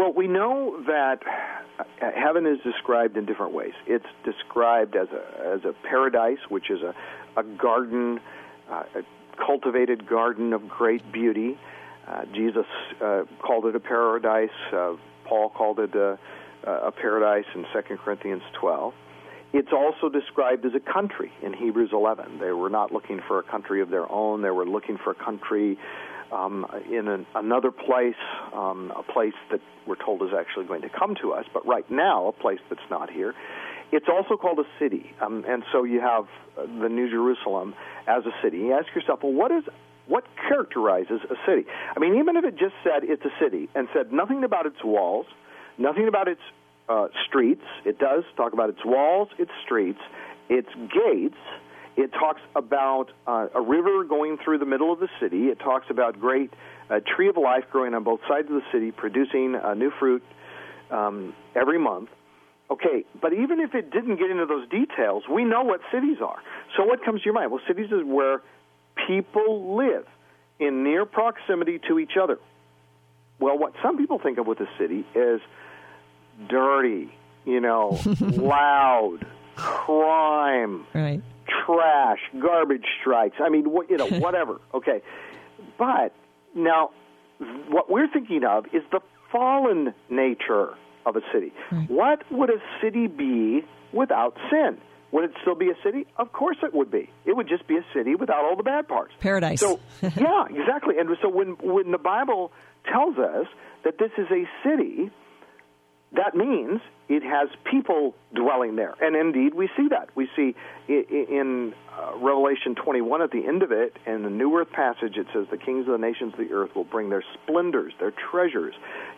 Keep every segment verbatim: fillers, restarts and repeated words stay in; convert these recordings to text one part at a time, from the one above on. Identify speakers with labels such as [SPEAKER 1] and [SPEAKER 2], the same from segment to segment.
[SPEAKER 1] Well, we know that heaven is described in different ways. It's described as a as a paradise, which is a, a garden, uh, a cultivated garden of great beauty. Uh, Jesus uh, called it a paradise. Uh, Paul called it a, a paradise in Second Corinthians twelve. It's also described as a country in Hebrews eleven. They were not looking for a country of their own. They were looking for a country um, in an, another place, um, a place that we're told is actually going to come to us, but right now a place that's not here. It's also called a city, um, and so you have the New Jerusalem as a city. You ask yourself, well, what is what characterizes a city? I mean, even if it just said it's a city and said nothing about its walls, nothing about its uh, streets, it does talk about its walls, its streets, its gates. It talks about uh, a river going through the middle of the city. It talks about great uh, tree of life growing on both sides of the city, producing uh, new fruit um, every month. Okay, but even if it didn't get into those details, we know what cities are. So what comes to your mind? Well, cities is where people live in near proximity to each other. Well, what some people think of with a city is dirty, you know, loud, crime,
[SPEAKER 2] right.
[SPEAKER 1] trash, garbage strikes. I mean, you know, whatever. Okay. But now what we're thinking of is the fallen nature of a city. Right. What would a city be without sin? Would it still be a city? Of course it would be. It would just be a city without all the bad parts.
[SPEAKER 2] Paradise.
[SPEAKER 1] So, yeah, exactly. And so when when the Bible tells us that this is a city, that means it has people dwelling there. And indeed, we see that. We see in uh, Revelation twenty-one at the end of it, in the New Earth passage, it says, the kings of the nations of the earth will bring their splendors, their treasures,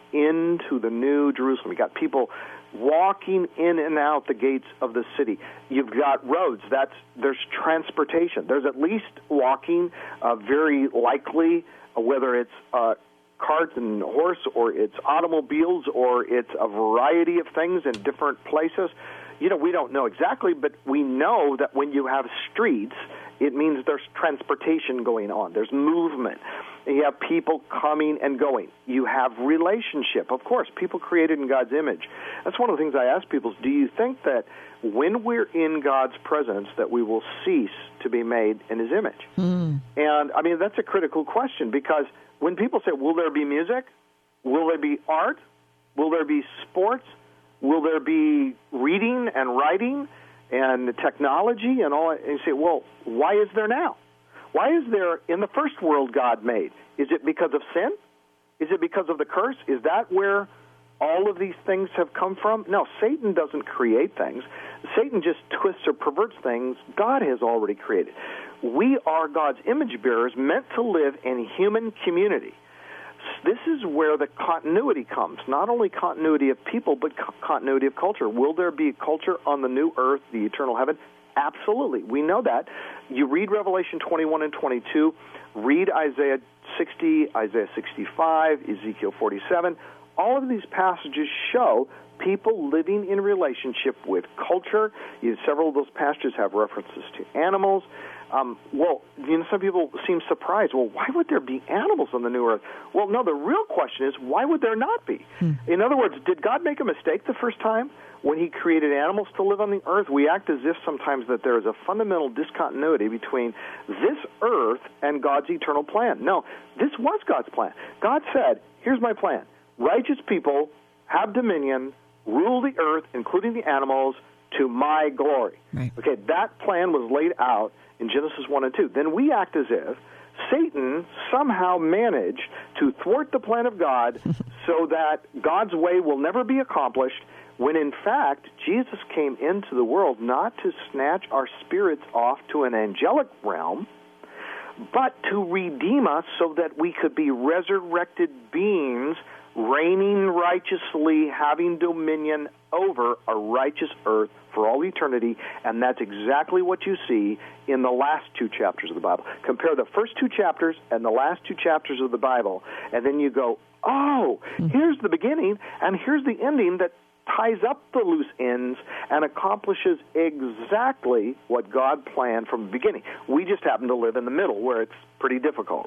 [SPEAKER 1] into the New Jerusalem. You got people walking in and out the gates of the city. You've got roads. That's there's transportation. There's at least walking, uh, very likely, uh, whether it's uh, cart and horse or it's automobiles or it's a variety of things in different places. You know, we don't know exactly, but we know that when you have streets, it means there's transportation going on. There's movement. You have people coming and going. You have relationship. Of course, people created in God's image. That's one of the things I ask people is, do you think that when we're in God's presence that we will cease to be made in His image? Mm. And, I mean, that's a critical question because when people say, will there be music? Will there be art? Will there be sports? Will there be reading and writing and technology and all? And you say, well, why is there now? Why is there in the first world God made? Is it because of sin? Is it because of the curse? Is that where all of these things have come from? No, Satan doesn't create things. Satan just twists or perverts things God has already created. We are God's image bearers meant to live in human community. This is where the continuity comes, not only continuity of people, but co- continuity of culture. Will there be a culture on the new earth, the eternal heaven? Absolutely. We know that. You read Revelation twenty-one and twenty-two, read Isaiah sixty, Isaiah sixty-five, Ezekiel forty-seven. All of these passages show people living in relationship with culture. You, several of those passages have references to animals. Um, well, you know, some people seem surprised. Well, why would there be animals on the new earth? Well, no, the real question is, why would there not be? Hmm. In other words, did God make a mistake the first time when He created animals to live on the earth? We act as if sometimes that there is a fundamental discontinuity between this earth and God's eternal plan. No, this was God's plan. God said, here's my plan. Righteous people have dominion, rule the earth, including the animals, to my glory. Right. Okay, that plan was laid out in Genesis one and two. Then we act as if Satan somehow managed to thwart the plan of God so that God's way will never be accomplished, when in fact Jesus came into the world not to snatch our spirits off to an angelic realm, but to redeem us so that we could be resurrected beings reigning righteously, having dominion over a righteous earth for all eternity, and that's exactly what you see in the last two chapters of the Bible. Compare the first two chapters and the last two chapters of the Bible, and then you go, oh, here's the beginning, and here's the ending that ties up the loose ends and accomplishes exactly what God planned from the beginning. We just happen to live in the middle, where it's pretty difficult.